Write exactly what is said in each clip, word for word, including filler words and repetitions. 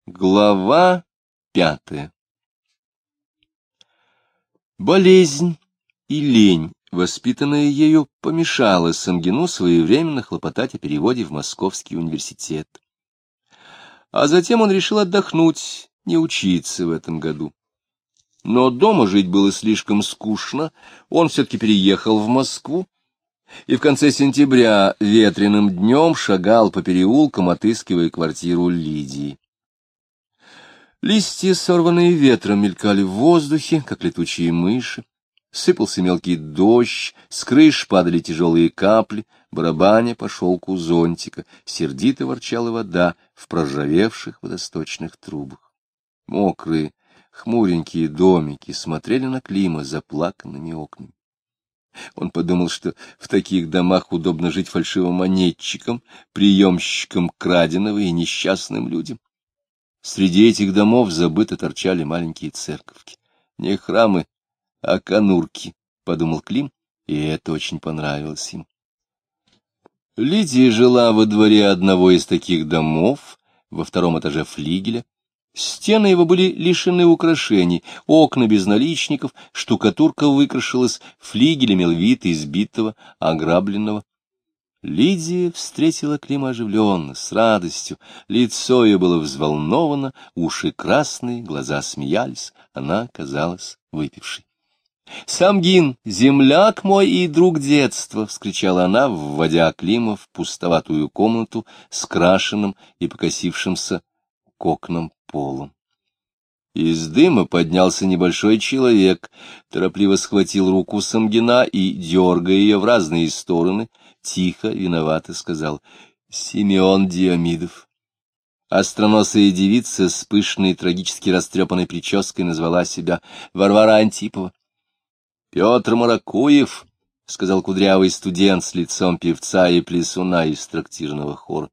Глава пятая. Болезнь и лень, воспитанная ею, помешала Самгину своевременно хлопотать о переводе в Московский университет. А затем он решил отдохнуть, не учиться в этом году. Но дома жить было слишком скучно, он все-таки переехал в Москву, и в конце сентября ветреным днем шагал по переулкам, отыскивая квартиру Лидии. Листья, сорванные ветром, мелькали в воздухе, как летучие мыши. Сыпался мелкий дождь, с крыш падали тяжелые капли, барабаня по шелку зонтика, сердито ворчала вода в проржавевших водосточных трубах. Мокрые, хмуренькие домики смотрели на Клима заплаканными окнами. Он подумал, что в таких домах удобно жить фальшивомонетчикам, приемщикам краденого и несчастным людям. Среди этих домов забыто торчали маленькие церковки. Не храмы, а конурки, — подумал Клим, и это очень понравилось ему. Лидия жила во дворе одного из таких домов, во втором этаже флигеля. Стены его были лишены украшений, окна без наличников, штукатурка выкрашилась, флигель имел вид избитого, ограбленного. Лидия встретила Клима оживленно, с радостью. Лицо ее было взволновано, уши красные, глаза смеялись, она казалась выпившей. — Самгин, земляк мой и друг детства! — вскричала она, вводя Клима в пустоватую комнату с крашеным и покосившимся к окнам полом. Из дыма поднялся небольшой человек, торопливо схватил руку Самгина и, дергая ее в разные стороны, тихо, виновато сказал: — Симеон Диамидов. Остроносая девица с пышной, трагически растрепанной прической назвала себя Варвара Антипова. — Петр Маракуев, — сказал кудрявый студент с лицом певца и плясуна из трактирного хора.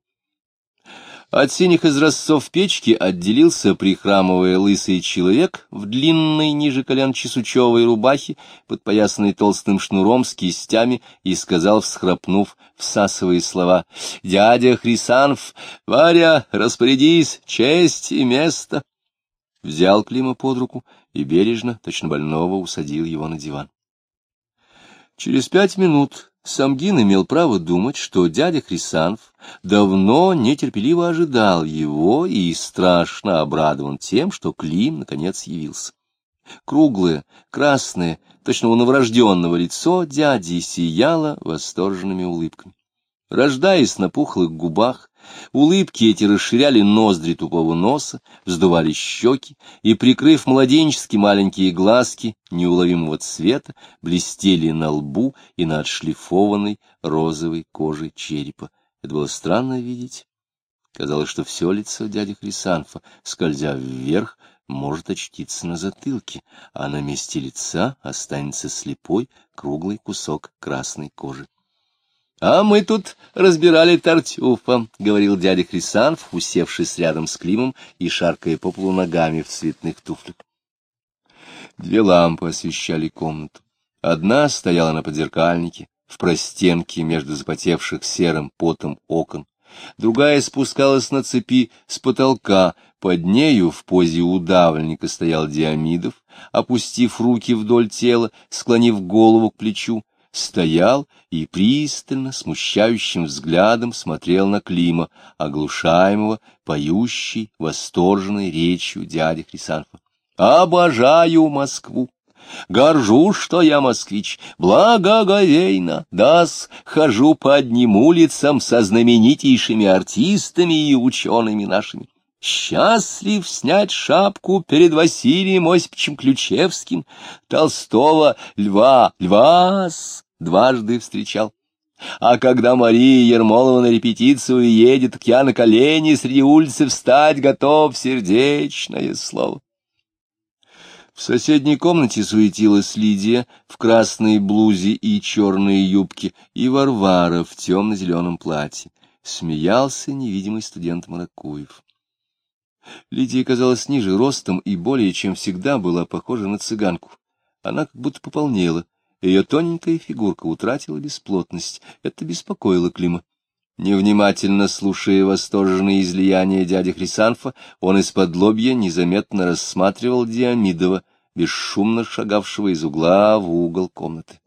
От синих изразцов печки отделился, прихрамывая, лысый человек в длинной ниже колен чесучевой рубахе, подпоясанной толстым шнуром с кистями, и сказал, всхрапнув, всасывая слова: — Дядя Хрисанф, Варя, распорядись, честь и место. Взял Клима под руку и бережно, точно больного, усадил его на диван. Через пять минут Самгин имел право думать, что дядя Хрисанф давно нетерпеливо ожидал его и страшно обрадован тем, что Клим наконец явился. Круглое, красное, точно у новорожденного лицо дяди сияло восторженными улыбками. Рождаясь на пухлых губах, улыбки эти расширяли ноздри тупого носа, вздували щеки и, прикрыв младенчески маленькие глазки неуловимого цвета, блестели на лбу и на отшлифованной розовой коже черепа. Это было странно видеть. Казалось, что все лицо дяди Хрисанфа, скользя вверх, может очутиться на затылке, а на месте лица останется слепой круглый кусок красной кожи. — А мы тут разбирали Тартюфа, — говорил дядя Хрисанф, усевшись рядом с Климом и шаркая по полу ногами в цветных туфлях. Две лампы освещали комнату. Одна стояла на подзеркальнике, в простенке между запотевших серым потом окон. Другая спускалась на цепи с потолка. Под нею в позе удавленника стоял Диамидов, опустив руки вдоль тела, склонив голову к плечу. Стоял и пристально, смущающим взглядом смотрел на Клима, оглушаемого, поющей, восторженной речью дяди Хрисанфа. «Обожаю Москву! Горжусь, что я москвич, благоговейно, да-с, хожу по одним улицам со знаменитейшими артистами и учеными нашими. Счастлив снять шапку перед Василием Осиповичем Ключевским, Толстого, Льва, Льва-с дважды встречал. А когда Мария Ермолова на репетицию едет, так я на колени среди улицы встать готов, сердечное слово». В соседней комнате суетилась Лидия в красной блузе и черной юбке, и Варвара в темно-зеленом платье. Смеялся невидимый студент Маракуев. Лидия казалась ниже ростом и более чем всегда была похожа на цыганку. Она как будто пополнела, ее тоненькая фигурка утратила бесплотность. Это беспокоило Клима. Невнимательно слушая восторженные излияния дяди Хрисанфа, он из-под лобья незаметно рассматривал Диамидова, бесшумно шагавшего из угла в угол комнаты.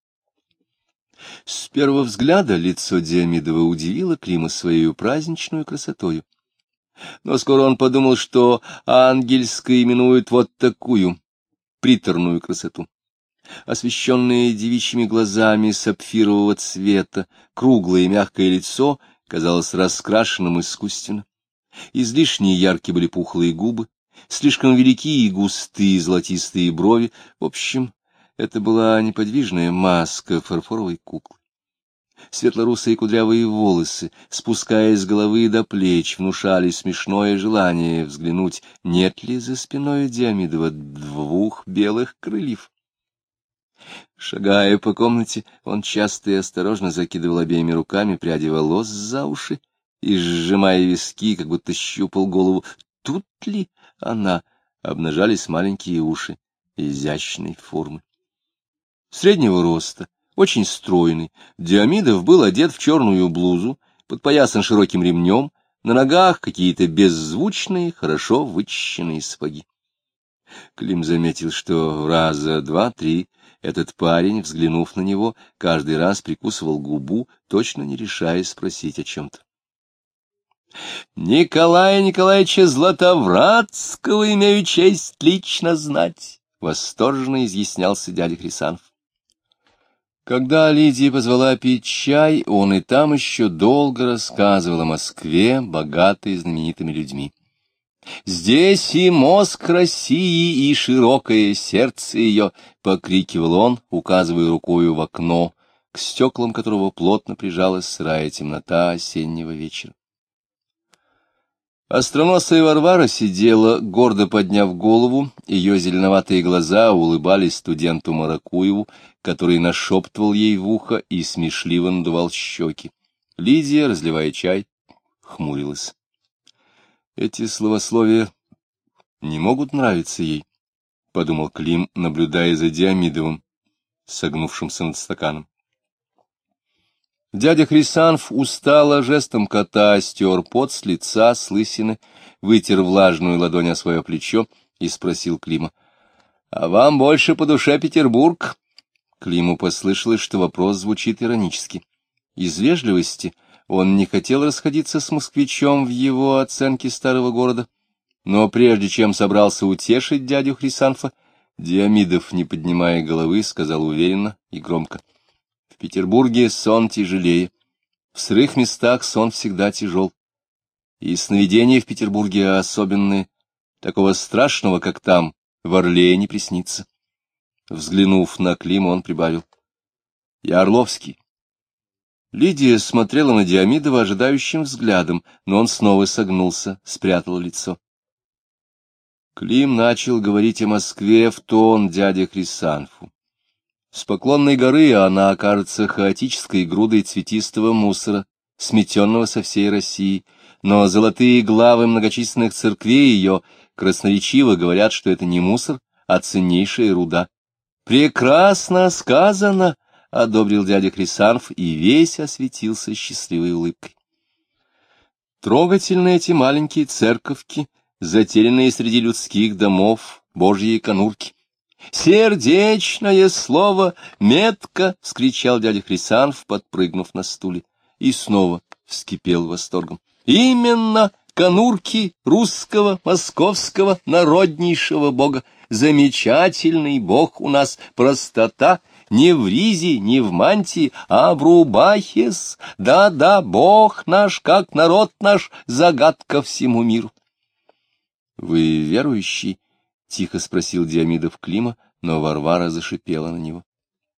С первого взгляда лицо Диамидова удивило Клима своей праздничной красотою. Но скоро он подумал, что ангельской именуют вот такую приторную красоту. Освещенное девичьими глазами сапфирового цвета, круглое и мягкое лицо казалось раскрашенным искусственно. Излишне яркие были пухлые губы, слишком великие и густые золотистые брови. В общем, это была неподвижная маска фарфоровой куклы. Светлорусые кудрявые волосы, спускаясь с головы до плеч, внушали смешное желание взглянуть, нет ли за спиной Диамидова двух белых крыльев. Шагая по комнате, он часто и осторожно закидывал обеими руками пряди волос за уши и, сжимая виски, как будто щупал голову, тут ли она, обнажались маленькие уши изящной формы. Среднего роста, очень стройный, Диамидов был одет в черную блузу, подпоясан широким ремнем, на ногах какие-то беззвучные, хорошо вычищенные сапоги. Клим заметил, что раза два-три этот парень, взглянув на него, каждый раз прикусывал губу, точно не решаясь спросить о чем-то. — Николая Николаевича Златовратского имею честь лично знать, — восторженно изъяснялся дядя Хрисанф. Когда Лидия позвала пить чай, он и там еще долго рассказывал о Москве, богатой знаменитыми людьми. «Здесь и мозг России, и широкое сердце ее», — покрикивал он, указывая рукою в окно, к стеклам которого плотно прижалась сырая темнота осеннего вечера. Остроносая Варвара сидела, гордо подняв голову, ее зеленоватые глаза улыбались студенту Маракуеву, который нашептывал ей в ухо и смешливо надувал щеки. Лидия, разливая чай, хмурилась. Эти словословия не могут нравиться ей, — подумал Клим, наблюдая за Диамидовым, согнувшимся над стаканом. Дядя Хрисанф устало жестом кота стер пот с лица, с лысины, вытер влажную ладонь о свое плечо и спросил Клима: — А вам больше по душе Петербург? Климу послышалось, что вопрос звучит иронически. Из вежливости он не хотел расходиться с москвичом в его оценке старого города, но прежде чем собрался утешить дядю Хрисанфа, Диамидов, не поднимая головы, сказал уверенно и громко: — В Петербурге сон тяжелее, в сырых местах сон всегда тяжел, и сновидения в Петербурге особенные, такого страшного, как там, в Орле не приснится. Взглянув на Клима, он прибавил: — Я Орловский. Лидия смотрела на Диамидова ожидающим взглядом, но он снова согнулся, спрятал лицо. Клим начал говорить о Москве в тон дяде Хрисанфу. С Поклонной горы она окажется хаотической грудой цветистого мусора, сметенного со всей России, но золотые главы многочисленных церквей ее красноречиво говорят, что это не мусор, а ценнейшая руда. «Прекрасно сказано!» — одобрил дядя Хрисанф и весь осветился счастливой улыбкой. Трогательны эти маленькие церковки, затерянные среди людских домов, божьи конурки. «Сердечное слово, метко!» — вскричал дядя Хрисанф, подпрыгнув на стуле, и снова вскипел восторгом. «Именно конурки русского, московского, народнейшего бога! Замечательный бог у нас, простота! Не в ризе, не в мантии, а в рубахе-с. Да-да, бог наш, как народ наш, загадка всему миру». — Вы верующий? — тихо спросил Диамидов Клима, но Варвара зашипела на него.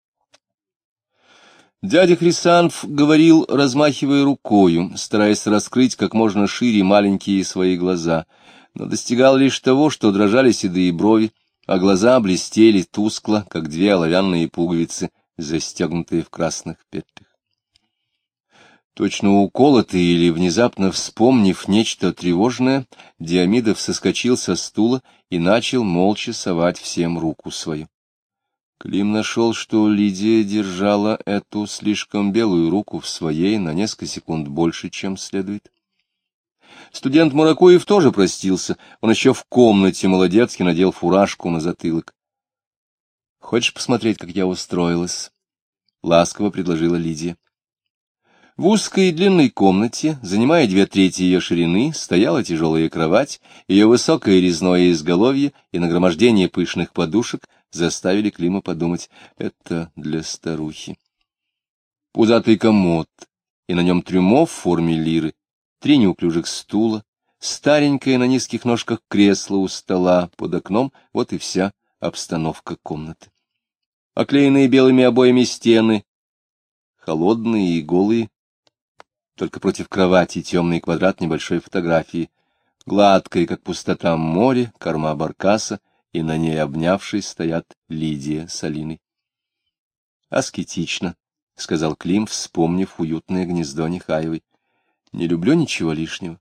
Дядя Хрисанф говорил, размахивая рукою, стараясь раскрыть как можно шире маленькие свои глаза, но достигал лишь того, что дрожали седые брови, а глаза блестели тускло, как две оловянные пуговицы, застегнутые в красных петлях. Точно уколотый или внезапно вспомнив нечто тревожное, Диамидов соскочил со стула и начал молча совать всем руку свою. Клим нашел, что Лидия держала эту слишком белую руку в своей на несколько секунд больше, чем следует. Студент Муракуев тоже простился, он еще в комнате молодецки надел фуражку на затылок. — Хочешь посмотреть, как я устроилась? — ласково предложила Лидия. В узкой и длинной комнате, занимая две трети ее ширины, стояла тяжелая кровать, ее высокое резное изголовье и нагромождение пышных подушек заставили Клима подумать — это для старухи. Пузатый комод, и на нем трюмо в форме лиры, три неуклюжих стула, старенькое на низких ножках кресло у стола под окном — вот и вся обстановка комнаты. Оклеенные белыми обоями стены, холодные и голые, только против кровати темный квадрат небольшой фотографии, гладкое, как пустота море, корма баркаса, и на ней, обнявшись, стоят Лидия с Алиной. «Аскетично», — сказал Клим, вспомнив уютное гнездо Нехаевой. «Не люблю ничего лишнего».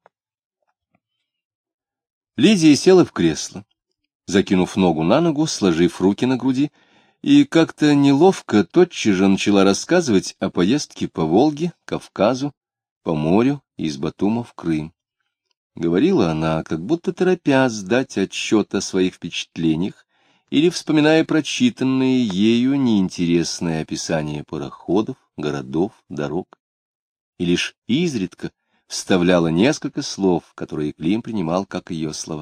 Лидия села в кресло, закинув ногу на ногу, сложив руки на груди, и как-то неловко тотчас же начала рассказывать о поездке по Волге, Кавказу, по морю из Батума в Крым. Говорила она, как будто торопясь дать отчет о своих впечатлениях или вспоминая прочитанные ею неинтересное описание пароходов, городов, дорог, и лишь изредка вставляла несколько слов, которые Клим принимал как ее слова.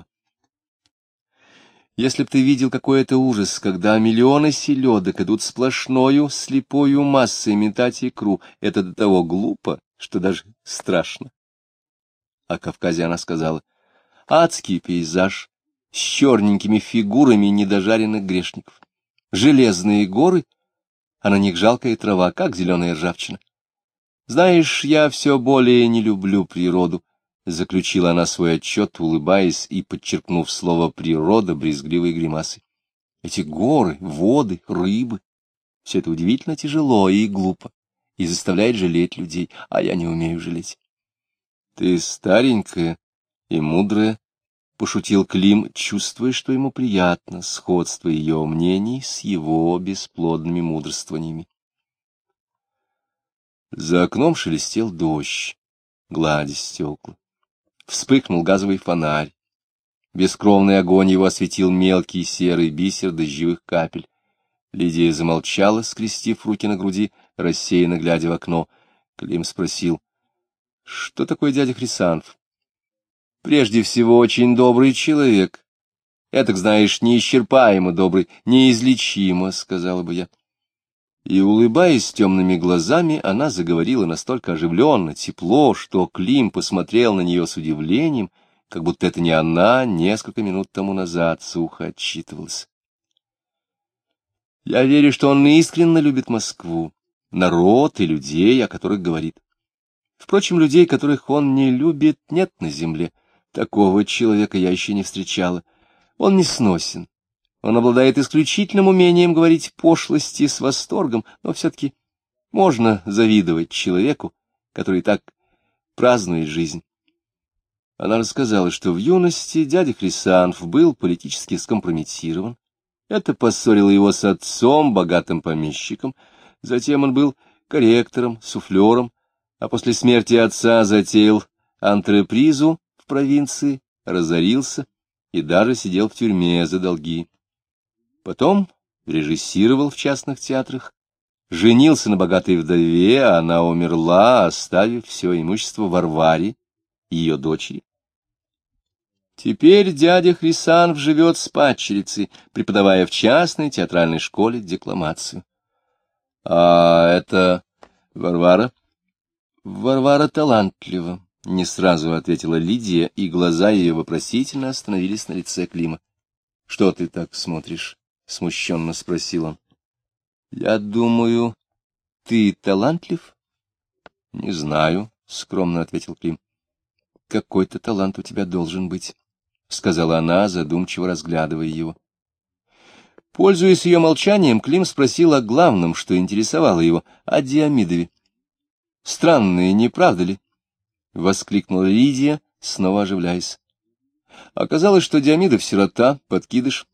Если б ты видел, какой это ужас, когда миллионы селедок идут сплошною, слепою массой метать икру, это до того глупо, что даже страшно. О Кавказе она сказала: адский пейзаж с черненькими фигурами недожаренных грешников, железные горы, а на них жалкая трава, как зеленая ржавчина. Знаешь, я все более не люблю природу, — заключила она свой отчет, улыбаясь и подчеркнув слово «природа» брезгливой гримасой. Эти горы, воды, рыбы — все это удивительно тяжело и глупо, и заставляет жалеть людей, а я не умею жалеть. — Ты старенькая и мудрая, — пошутил Клим, чувствуя, что ему приятно сходство ее мнений с его бесплодными мудрствованиями. За окном шелестел дождь, гладя стекла. Вспыхнул газовый фонарь. Бескровный огонь его осветил мелкий серый бисер дождевых капель. Лидия замолчала, скрестив руки на груди, рассеянно глядя в окно. Клим спросил: — Что такое дядя Хрисанф? — Прежде всего, очень добрый человек. — Этак, знаешь, неисчерпаемо добрый, неизлечимо, — сказала бы я. И, улыбаясь темными глазами, она заговорила настолько оживленно, тепло, что Клим посмотрел на нее с удивлением, как будто это не она несколько минут тому назад сухо отчитывалась. Я верю, что он искренне любит Москву, народ и людей, о которых говорит. Впрочем, людей, которых он не любит, нет на земле. Такого человека я еще не встречала. Он не сносен. Он обладает исключительным умением говорить пошлости с восторгом, но все-таки можно завидовать человеку, который так празднует жизнь. Она рассказала, что в юности дядя Хрисанф был политически скомпрометирован. Это поссорило его с отцом, богатым помещиком. Затем он был корректором, суфлером, а после смерти отца затеял антрепризу в провинции, разорился и даже сидел в тюрьме за долги. Потом режиссировал в частных театрах, женился на богатой вдове, а она умерла, оставив все имущество Варваре, ее дочери. Теперь дядя Хрисанф живет с падчерицей, преподавая в частной театральной школе декламацию. — А это Варвара? — Варвара талантлива, — не сразу ответила Лидия, и глаза ее вопросительно остановились на лице Клима. — Что ты так смотришь? — смущенно спросил он. — Я думаю, ты талантлив? — Не знаю, — скромно ответил Клим. — Какой-то талант у тебя должен быть, — сказала она, задумчиво разглядывая его. Пользуясь ее молчанием, Клим спросил о главном, что интересовало его, о Диамидове. — Странные, не правда ли? — воскликнула Лидия, снова оживляясь. Оказалось, что Диамидов сирота, подкидыш.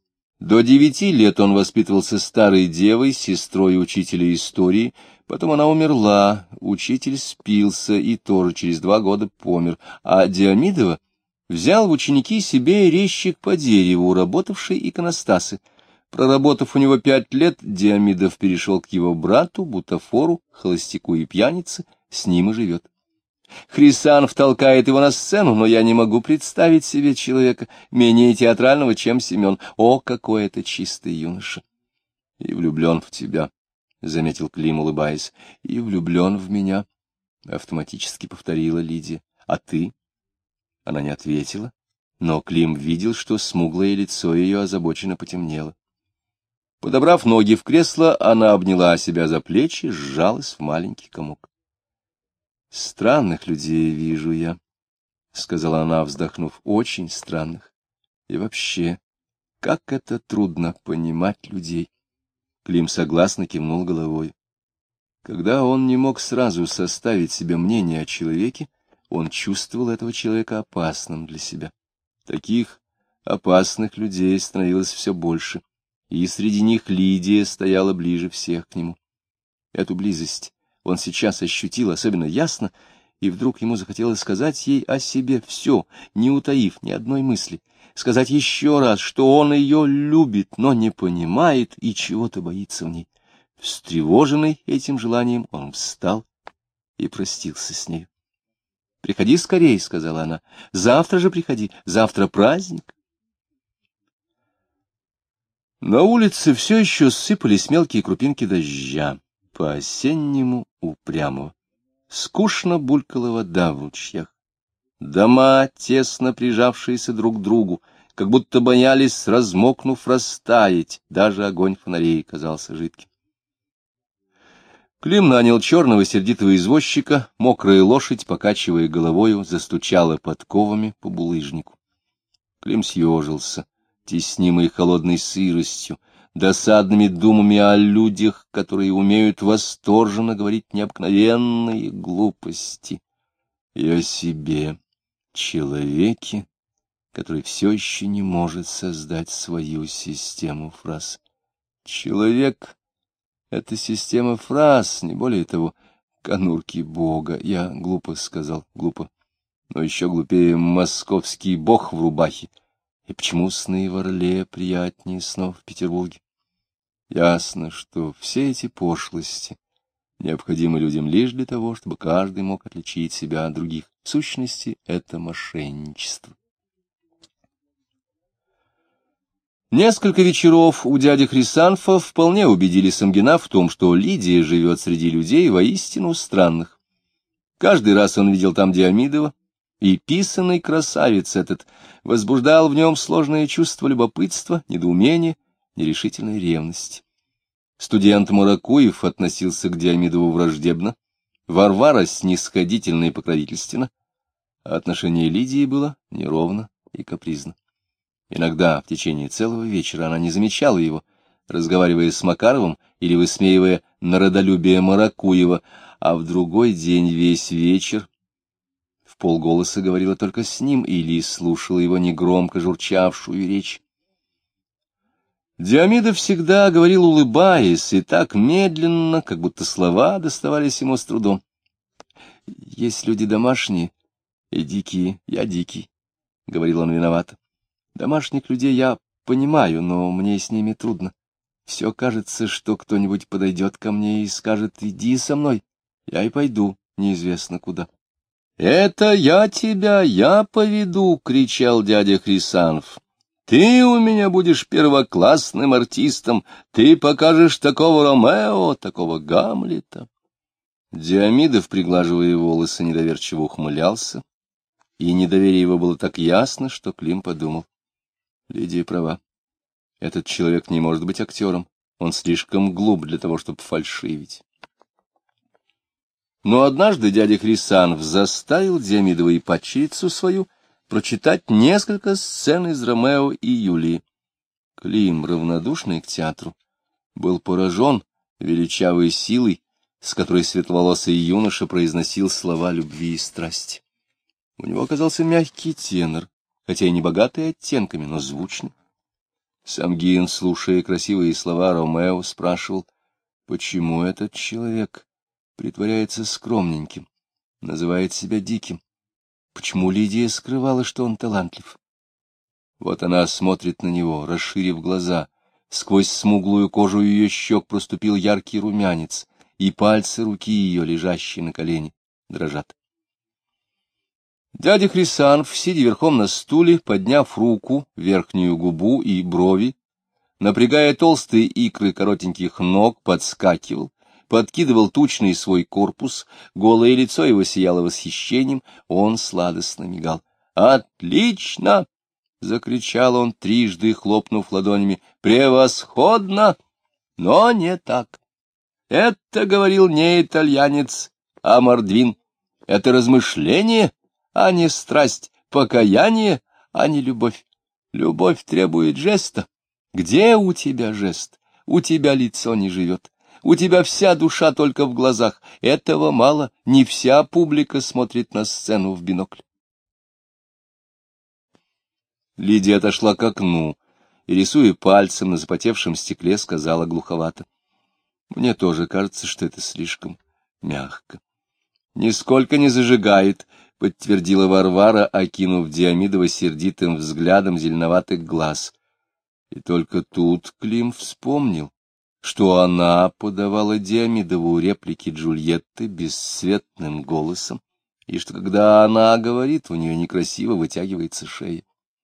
До девяти лет он воспитывался старой девой, сестрой учителя истории, потом она умерла, учитель спился и тоже через два года помер, а Диамидова взял в ученики себе резчик по дереву, работавший иконостасы. Проработав у него пять лет, Диамидов перешел к его брату, бутафору, холостяку и пьянице, с ним и живет. Хрисанф толкает его на сцену, но я не могу представить себе человека менее театрального, чем Семен. О, какой это чистый юноша! — И влюблен в тебя, — заметил Клим, улыбаясь. — И влюблен в меня, — автоматически повторила Лидия. — А ты? Она не ответила, но Клим видел, что смуглое лицо ее озабоченно потемнело. Подобрав ноги в кресло, она обняла себя за плечи, сжалась в маленький комок. — Странных людей вижу я, — сказала она, вздохнув, — очень странных. И вообще, как это трудно понимать людей. Клим согласно кивнул головой. Когда он не мог сразу составить себе мнение о человеке, он чувствовал этого человека опасным для себя. Таких опасных людей становилось все больше, и среди них Лидия стояла ближе всех к нему. Эту близость он сейчас ощутил особенно ясно, и вдруг ему захотелось сказать ей о себе все, не утаив ни одной мысли, сказать еще раз, что он ее любит, но не понимает и чего-то боится в ней. Встревоженный этим желанием, он встал и простился с ней. — Приходи скорей, — сказала она, — завтра же приходи, завтра праздник. На улице все еще сыпались мелкие крупинки дождя, по-осеннему упрямого. Скучно булькала вода в ручьях. Дома, тесно прижавшиеся друг к другу, как будто боялись, размокнув, растаять, даже огонь фонарей казался жидким. Клим нанял черного сердитого извозчика, мокрая лошадь, покачивая головою, застучала подковами по булыжнику. Клим съежился, теснимый холодной сыростью, досадными думами о людях, которые умеют восторженно говорить необыкновенные глупости, и о себе, человеке, который все еще не может создать свою систему фраз. Человек — это система фраз, не более того, конурки Бога. Я глупо сказал, глупо, но еще глупее московский бог в рубахе. И почему сны в Орле приятнее снов в Петербурге? Ясно, что все эти пошлости необходимы людям лишь для того, чтобы каждый мог отличить себя от других. В сущности, это мошенничество. Несколько вечеров у дяди Хрисанфа вполне убедили Самгина в том, что Лидия живет среди людей воистину странных. Каждый раз он видел там Диамидова, и писанный красавец этот возбуждал в нем сложное чувство любопытства, недоумения, нерешительной ревности. Студент Маракуев относился к Диамидову враждебно, Варвара снисходительно и покровительственно, а отношение Лидии было неровно и капризно. Иногда в течение целого вечера она не замечала его, разговаривая с Макаровым или высмеивая народолюбие Маракуева, а в другой день весь вечер в полголоса говорила только с ним или слушала его негромко журчавшую речь. Диамидов всегда говорил, улыбаясь, и так медленно, как будто слова доставались ему с трудом. — Есть люди домашние и дикие, я дикий, — говорил он виновато. Домашних людей я понимаю, но мне с ними трудно. Все кажется, что кто-нибудь подойдет ко мне и скажет: иди со мной, я и пойду неизвестно куда. — Это я тебя, я поведу, — кричал дядя Хрисанф. — Ты у меня будешь первоклассным артистом, ты покажешь такого Ромео, такого Гамлета. Диамидов, приглаживая волосы, недоверчиво ухмылялся, и недоверие его было так ясно, что Клим подумал: Лидия права. Этот человек не может быть актером, он слишком глуп для того, чтобы фальшивить. Но однажды дядя Хрисанф заставил Диамидова и падчерицу свою прочитать несколько сцен из Ромео и Юлии. Клим, равнодушный к театру, был поражен величавой силой, с которой светловолосый юноша произносил слова любви и страсти. У него оказался мягкий тенор, хотя и не богатый оттенками, но звучный. Самгин, слушая красивые слова Ромео, спрашивал, почему этот человек притворяется скромненьким, называет себя диким, почему Лидия скрывала, что он талантлив. Вот она смотрит на него, расширив глаза, сквозь смуглую кожу ее щек проступил яркий румянец, и пальцы руки ее, лежащие на колене, дрожат. Дядя Хрисанф, сидя верхом на стуле, подняв руку, верхнюю губу и брови, напрягая толстые икры коротеньких ног, подскакивал, подкидывал тучный свой корпус, голое лицо его сияло восхищением, он сладостно мигал. «Отлично!» — закричал он, трижды хлопнув ладонями. «Превосходно! Но не так. Это говорил не итальянец, а мордвин. Это размышление, а не страсть, покаяние, а не любовь. Любовь требует жеста. Где у тебя жест? У тебя лицо не живет. У тебя вся душа только в глазах. Этого мало. Не вся публика смотрит на сцену в бинокль». Лидия отошла к окну и, рисуя пальцем на запотевшем стекле, сказала глуховато: «Мне тоже кажется, что это слишком мягко». «Нисколько не зажигает», — подтвердила Варвара, окинув Диамидова сердитым взглядом зеленоватых глаз. И только тут Клим вспомнил, что она подавала Диамидову реплики Джульетты бесцветным голосом, и что, когда она говорит, у нее некрасиво вытягивается шея.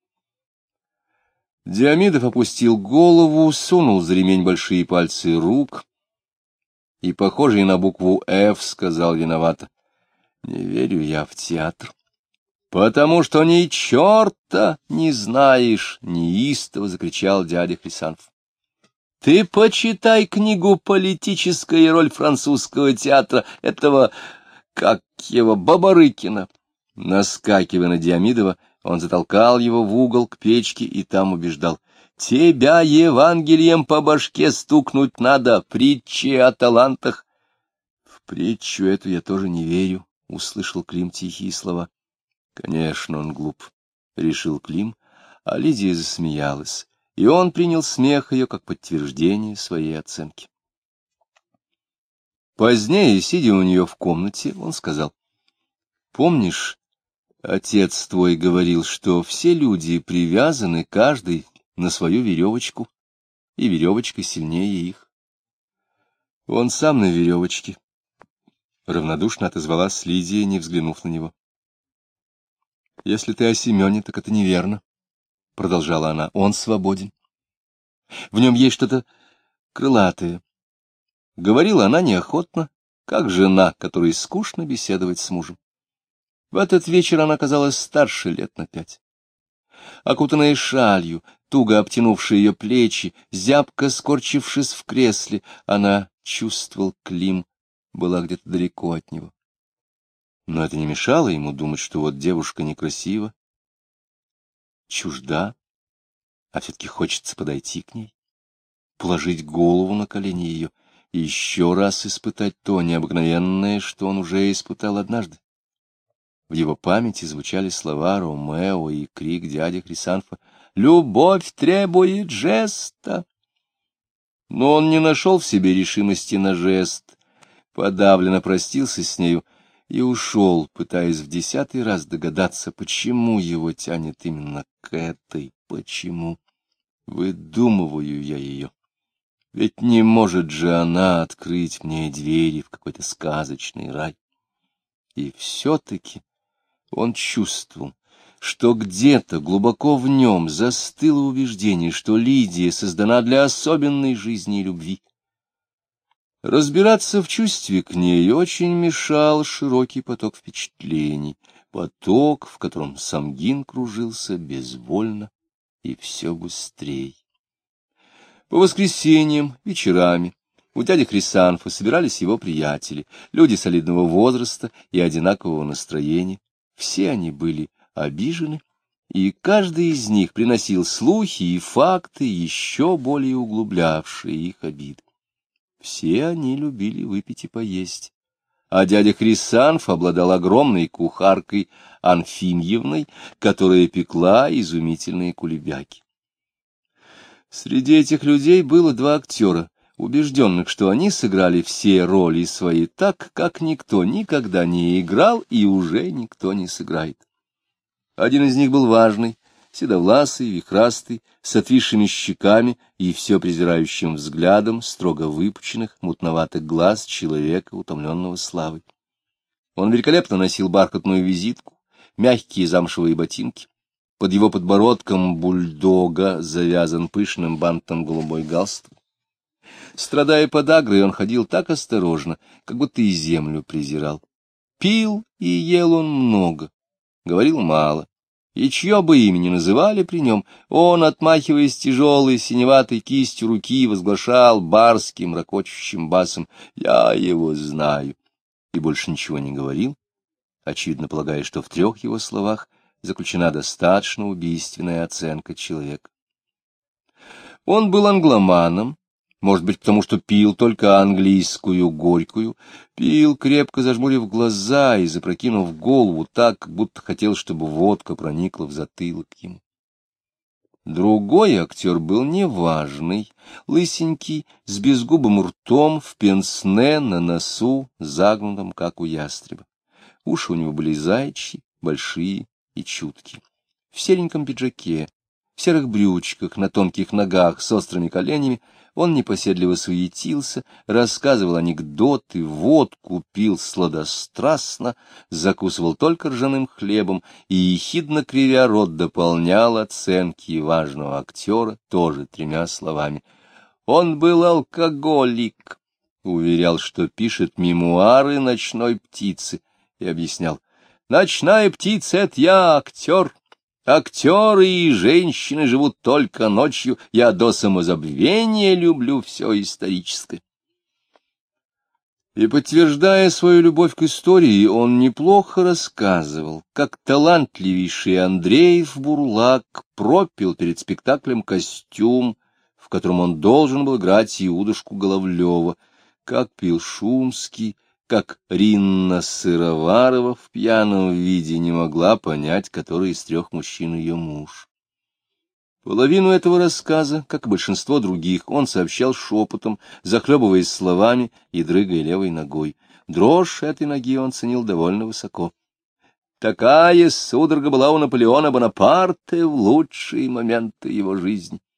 Диамидов опустил голову, сунул за ремень большие пальцы рук и, похожий на букву «Ф», сказал виновато: «Не верю я в театр». «Потому что ни черта не знаешь!» — неистово закричал дядя Хрисанф. «Ты почитай книгу «Политическая роль французского театра» этого, как его, Бабарыкина». Наскакивая на Диамидова, он затолкал его в угол к печке и там убеждал: «Тебя Евангелием по башке стукнуть надо, притчи о талантах». «В притчу эту я тоже не верю», — услышал Клим тихие слова. «Конечно, он глуп», — решил Клим, а Лидия засмеялась, и он принял смех ее как подтверждение своей оценки. Позднее, сидя у нее в комнате, он сказал: «Помнишь, отец твой говорил, что все люди привязаны каждый на свою веревочку, и веревочка сильнее их?» «Он сам на веревочке», — равнодушно отозвалась Лидия, не взглянув на него. «Если ты о Семене, так это неверно», — продолжала она. «Он свободен. В нем есть что-то крылатое». Говорила она неохотно, как жена, которой скучно беседовать с мужем. В этот вечер она казалась старше лет на пять. Окутанная шалью, туго обтянувшая ее плечи, зябко скорчившись в кресле, она чувствовал, Клим была где-то далеко от него. Но это не мешало ему думать, что вот девушка некрасива, чужда, а все-таки хочется подойти к ней, положить голову на колени ее и еще раз испытать то необыкновенное, что он уже испытал однажды. В его памяти звучали слова Ромео и крик дяди Хрисанфа: «Любовь требует жеста!» Но он не нашел в себе решимости на жест, подавленно простился с нею и ушел, пытаясь в десятый раз догадаться, почему его тянет именно к этой, почему. Выдумываю я ее. Ведь не может же она открыть мне двери в какой-то сказочный рай. И все-таки он чувствовал, что где-то глубоко в нем застыло убеждение, что Лидия создана для особенной жизни и любви. Разбираться в чувстве к ней очень мешал широкий поток впечатлений, поток, в котором Самгин кружился безвольно и все быстрее. По воскресеньям, вечерами у дяди Хрисанфа собирались его приятели, люди солидного возраста и одинакового настроения. Все они были обижены, и каждый из них приносил слухи и факты, еще более углублявшие их обиды. Все они любили выпить и поесть, а дядя Хрисанф обладал огромной кухаркой Анфимьевной, которая пекла изумительные кулебяки. Среди этих людей было два актера, убежденных, что они сыграли все роли свои так, как никто никогда не играл и уже никто не сыграет. Один из них был важный, седовласый, вихрастый, с отвисшими щеками и все презирающим взглядом строго выпученных, мутноватых глаз человека, утомленного славой. Он великолепно носил бархатную визитку, мягкие замшевые ботинки. Под его подбородком бульдога завязан пышным бантом голубой галстук. Страдая подагрой, он ходил так осторожно, как будто и землю презирал. Пил и ел он много, говорил мало. И чье бы имя ни называли при нем, он, отмахиваясь тяжелой синеватой кистью руки, возглашал барским ракочущим басом: «Я его знаю», и больше ничего не говорил, очевидно полагая, что в трех его словах заключена достаточно убийственная оценка человека. Он был англоманом, может быть, потому что пил только английскую горькую, пил, крепко зажмурив глаза и запрокинув голову так, как будто хотел, чтобы водка проникла в затылок ему. Другой актер был неважный, лысенький, с безгубым ртом, в пенсне на носу, загнутом, как у ястреба. Уши у него были заячьи, большие и чуткие. В сереньком пиджаке, в серых брючках, на тонких ногах с острыми коленями он непоседливо суетился, рассказывал анекдоты, водку пил сладострастно, закусывал только ржаным хлебом и, ехидно кривя рот, дополнял оценки важного актера тоже тремя словами. Он был алкоголик, уверял, что пишет мемуары ночной птицы, и объяснял: «Ночная птица — это я, актер. Актеры и женщины живут только ночью. Я до самозабвения люблю все историческое». И, подтверждая свою любовь к истории, он неплохо рассказывал, как талантливейший Андреев-Бурлак пропил перед спектаклем костюм, в котором он должен был играть Иудушку Головлева, как пил Шумский, как Ринна Сыроварова в пьяном виде не могла понять, который из трех мужчин ее муж. Половину этого рассказа, как и большинство других, он сообщал шепотом, захлебываясь словами и дрыгая левой ногой. Дрожь этой ноги он ценил довольно высоко. Такая судорога была у Наполеона Бонапарта в лучшие моменты его жизни.